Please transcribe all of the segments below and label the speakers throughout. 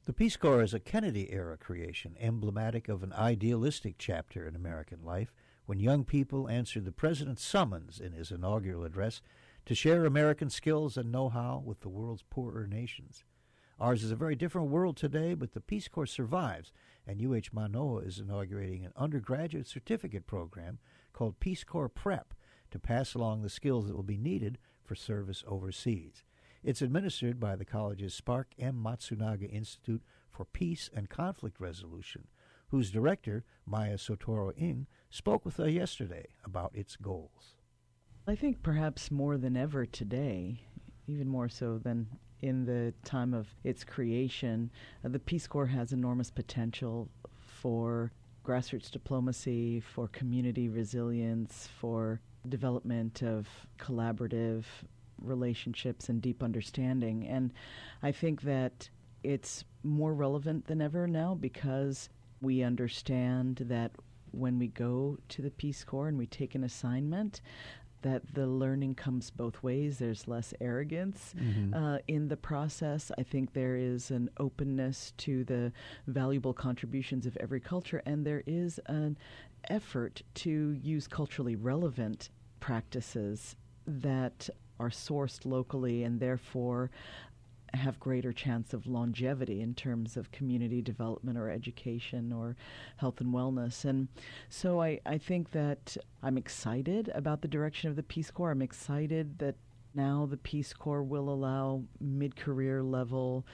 Speaker 1: The Peace Corps is a Kennedy-era creation, emblematic of an idealistic chapter in American life, when young people answered the president's summons in his inaugural address to share American skills and know-how with the world's poorer nations. Ours is a very different world today, but the Peace Corps survives, and UH Manoa is inaugurating an undergraduate certificate program called Peace Corps Prep to pass along the skills that will be needed for service overseas. It's administered by the college's Spark M. Matsunaga Institute for Peace and Conflict Resolution, whose director, Maya Sotoro-Ing, spoke with us yesterday about its goals.
Speaker 2: I think perhaps more than ever today, even more so than in the time of its creation, the Peace Corps has enormous potential for grassroots diplomacy, for community resilience, for development of collaborative relationships and deep understanding. And I think that it's more relevant than ever now because we understand that when we go to the Peace Corps and we take an assignment, that the learning comes both ways. There's less arrogance in the process. I think there is an openness to the valuable contributions of every culture, and there is an effort to use culturally relevant practices that are sourced locally and therefore have greater chance of longevity in terms of community development or education or health and wellness. And so I think that I'm excited about the direction of the Peace Corps. I'm excited that now the Peace Corps will allow mid-career level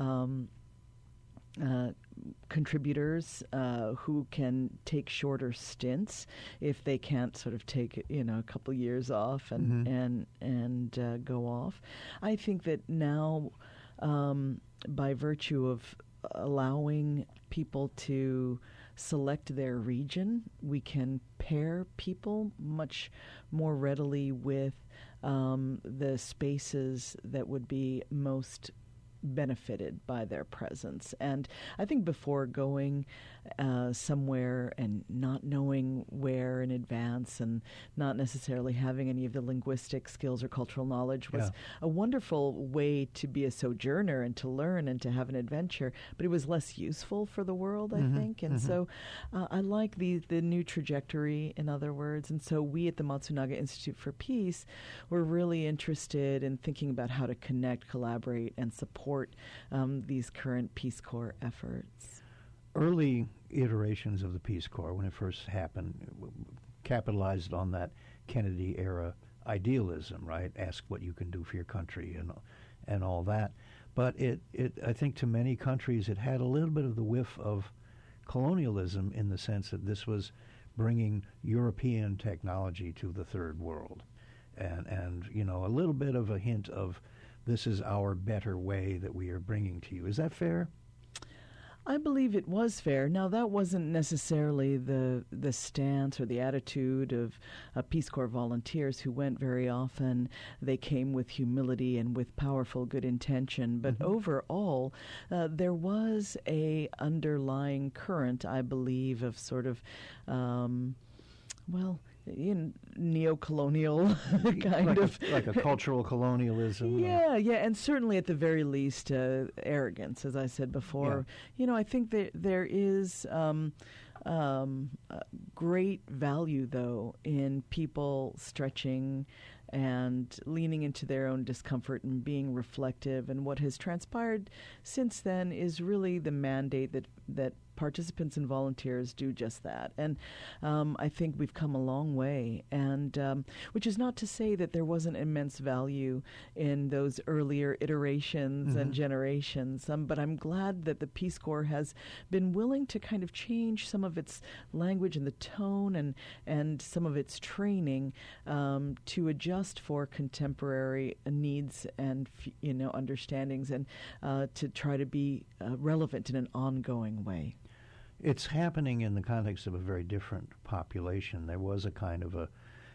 Speaker 2: contributors who can take shorter stints if they can't sort of take a couple years off and go off. I think that now, by virtue of allowing people to select their region, we can pair people much more readily with the spaces that would be most benefited by their presence. And I think before going somewhere and not knowing where in advance and not necessarily having any of the linguistic skills or cultural knowledge was a wonderful way to be a sojourner and to learn and to have an adventure, but it was less useful for the world, I think. And so I like the new trajectory, in other words. And so we at the Matsunaga Institute for Peace were really interested in thinking about how to connect, collaborate, and support these current Peace Corps efforts.
Speaker 1: Early iterations of the Peace Corps, when it first happened, capitalized on that Kennedy-era idealism, right? Ask what you can do for your country and all that. But it I think to many countries it had a little bit of the whiff of colonialism in the sense that this was bringing European technology to the third world. And a little bit of a hint of this is our better way that we are bringing to you. Is that fair?
Speaker 2: I believe it was fair. Now, that wasn't necessarily the stance or the attitude of Peace Corps volunteers who went very often. They came with humility and with powerful good intention. But overall, there was a underlying current, I believe, of sort of, neo-colonial kind of
Speaker 1: like a cultural colonialism.
Speaker 2: Yeah, and certainly at the very least arrogance, as I said before. Yeah. I think that there is great value, though, in people stretching and leaning into their own discomfort and being reflective. And what has transpired since then is really the mandate that participants and volunteers do just that. And I think we've come a long way, and which is not to say that there wasn't immense value in those earlier iterations and generations, but I'm glad that the Peace Corps has been willing to kind of change some of its language and the tone and some of its training to adjust for contemporary needs and understandings and to try to be relevant in an ongoing way.
Speaker 1: It's happening in the context of a very different population. There was a kind of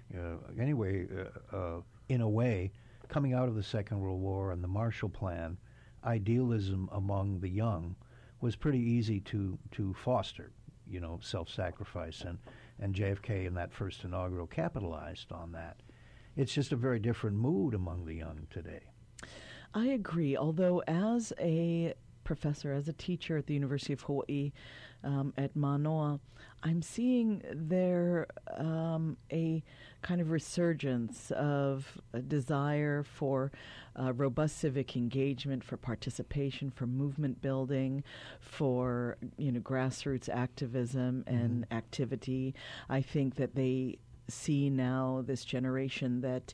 Speaker 1: in a way, coming out of the Second World War and the Marshall Plan, idealism among the young was pretty easy to foster, self-sacrifice, and JFK in that first inaugural capitalized on that. It's just a very different mood among the young today.
Speaker 2: I agree, although as a professor, as a teacher at the University of Hawaii at Manoa, I'm seeing there a kind of resurgence of a desire for robust civic engagement, for participation, for movement building, for grassroots activism and activity. I think that they see now, this generation, that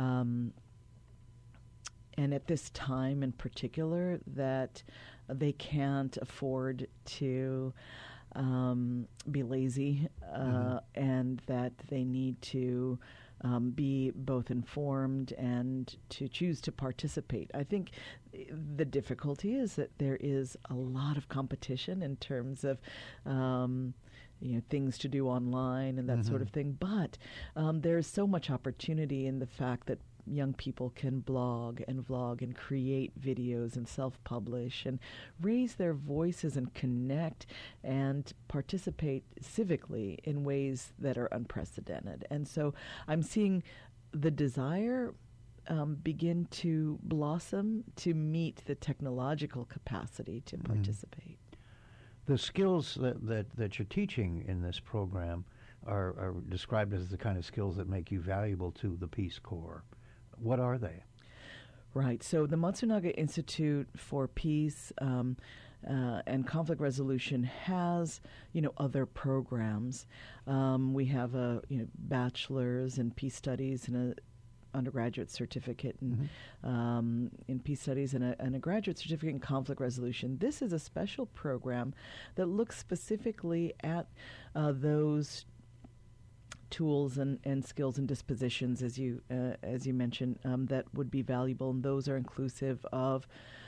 Speaker 2: and at this time in particular, that they can't afford to be lazy, and that they need to be both informed and to choose to participate. I think the difficulty is that there is a lot of competition in terms of things to do online and that sort of thing, but there's so much opportunity in the fact that young people can blog and vlog and create videos and self-publish and raise their voices and connect and participate civically in ways that are unprecedented. And so I'm seeing the desire begin to blossom to meet the technological capacity to participate.
Speaker 1: The skills that you're teaching in this program are described as the kind of skills that make you valuable to the Peace Corps. What are they?
Speaker 2: Right. So the Matsunaga Institute for Peace and Conflict Resolution has, other programs. We have a bachelor's in peace studies and a undergraduate certificate in peace studies and a graduate certificate in conflict resolution. This is a special program that looks specifically at those tools and skills and dispositions, as you mentioned, that would be valuable, and those are inclusive of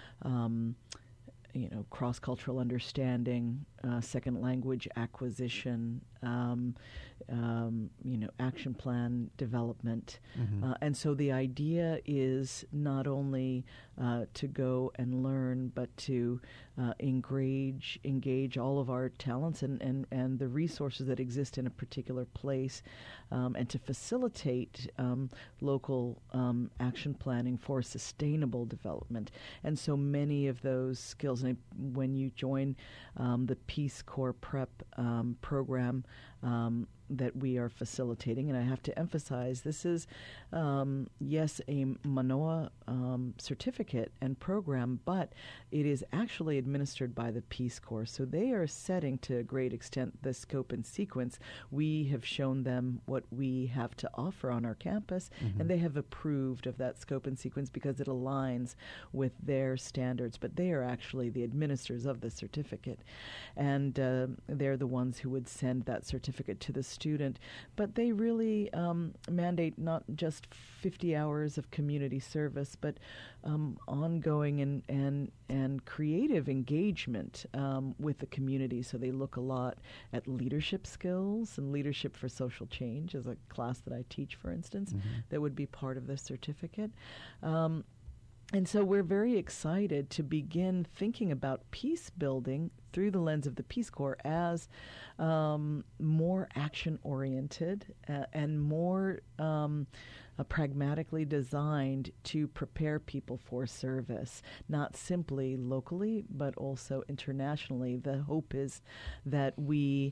Speaker 2: cross-cultural understanding, second language acquisition, action plan development. And so the idea is not only to go and learn, but to engage all of our talents and the resources that exist in a particular place, and to facilitate local action planning for sustainable development. And so many of those skills, and when you join the Peace Corps Prep program that we are facilitating, and I have to emphasize, this is, yes, a Manoa certificate and program, but it is actually administered by the Peace Corps. So they are setting, to a great extent, the scope and sequence. We have shown them what we have to offer on our campus, and they have approved of that scope and sequence because it aligns with their standards. But they are actually the administrators of the certificate, and they're the ones who would send that certificate to the student. But they really mandate not just 50 hours of community service, but ongoing and creative engagement with the community. So they look a lot at leadership skills and leadership for social change, as a class that I teach, for instance, that would be part of the certificate. And so we're very excited to begin thinking about peace building through the lens of the Peace Corps as more action-oriented and more pragmatically designed to prepare people for service, not simply locally, but also internationally. The hope is that we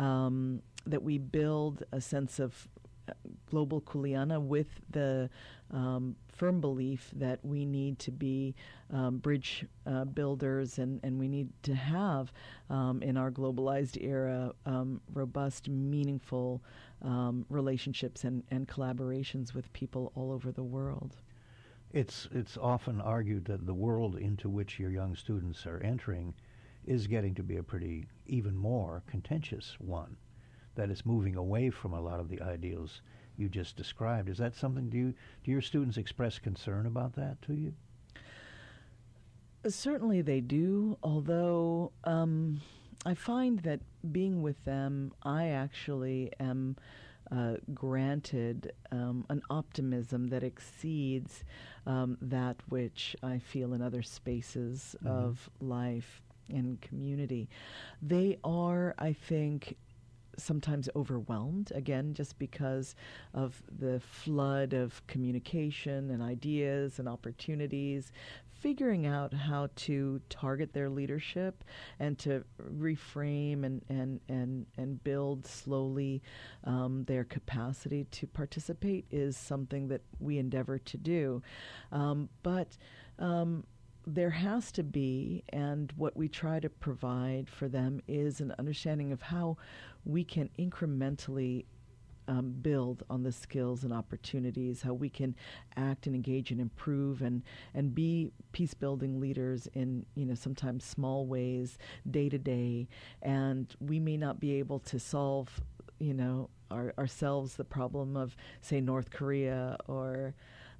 Speaker 2: build a sense of global kuleana with the firm belief that we need to be bridge builders, and we need to have, in our globalized era, robust, meaningful relationships and collaborations with people all over the world.
Speaker 1: It's often argued that the world into which your young students are entering is getting to be a pretty even more contentious one, that it's moving away from a lot of the ideals you just described. Is that something, do your students express concern about that to you?
Speaker 2: Certainly they do, although I find that being with them, I actually am granted an optimism that exceeds that which I feel in other spaces of life and community. They are, I think, sometimes overwhelmed, again, just because of the flood of communication and ideas and opportunities, figuring out how to target their leadership and to reframe and build slowly their capacity to participate is something that we endeavor to do. But there has to be, and what we try to provide for them is an understanding of how we can incrementally build on the skills and opportunities, how we can act and engage and improve and be peace-building leaders in, sometimes small ways, day to day. And we may not be able to solve, ourselves the problem of, say, North Korea or,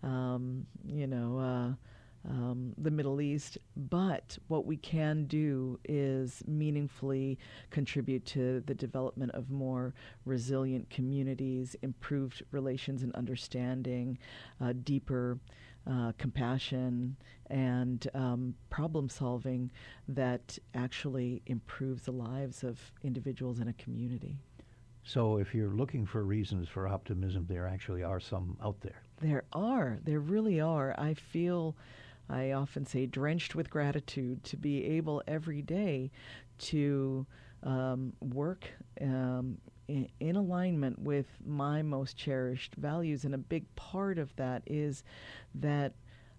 Speaker 2: the Middle East, but what we can do is meaningfully contribute to the development of more resilient communities, improved relations and understanding, deeper compassion, and problem solving that actually improves the lives of individuals in a community.
Speaker 1: So if you're looking for reasons for optimism, there actually are some out there.
Speaker 2: There really are. I often say, drenched with gratitude to be able every day to work in alignment with my most cherished values. And a big part of that is that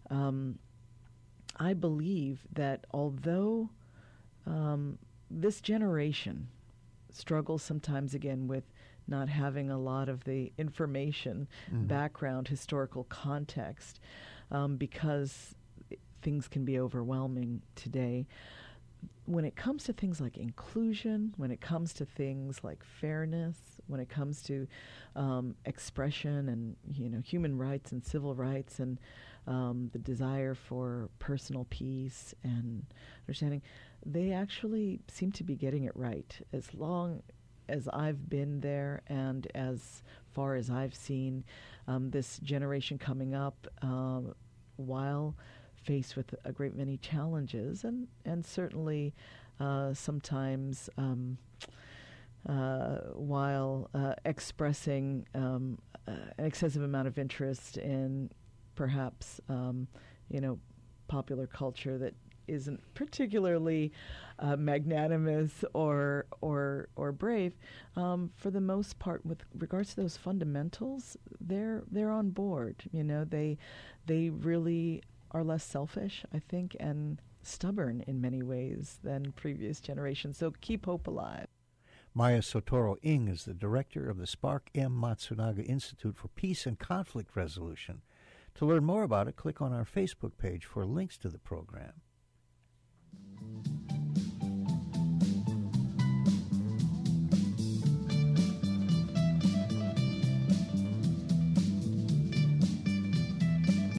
Speaker 2: I believe that although this generation struggles sometimes, again, with not having a lot of the information, background, historical context, because things can be overwhelming today. When it comes to things like inclusion, when it comes to things like fairness, when it comes to expression and human rights and civil rights and the desire for personal peace and understanding, they actually seem to be getting it right. As long as I've been there and as far as I've seen this generation coming up, while faced with a great many challenges and certainly sometimes while expressing an excessive amount of interest in perhaps popular culture that isn't particularly magnanimous or brave, for the most part, with regards to those fundamentals, they're on board. They really are less selfish, I think, and stubborn in many ways than previous generations. So keep hope alive.
Speaker 1: Maya Sotoro Ng is the director of the Spark M. Matsunaga Institute for Peace and Conflict Resolution. To learn more about it, click on our Facebook page for links to the program.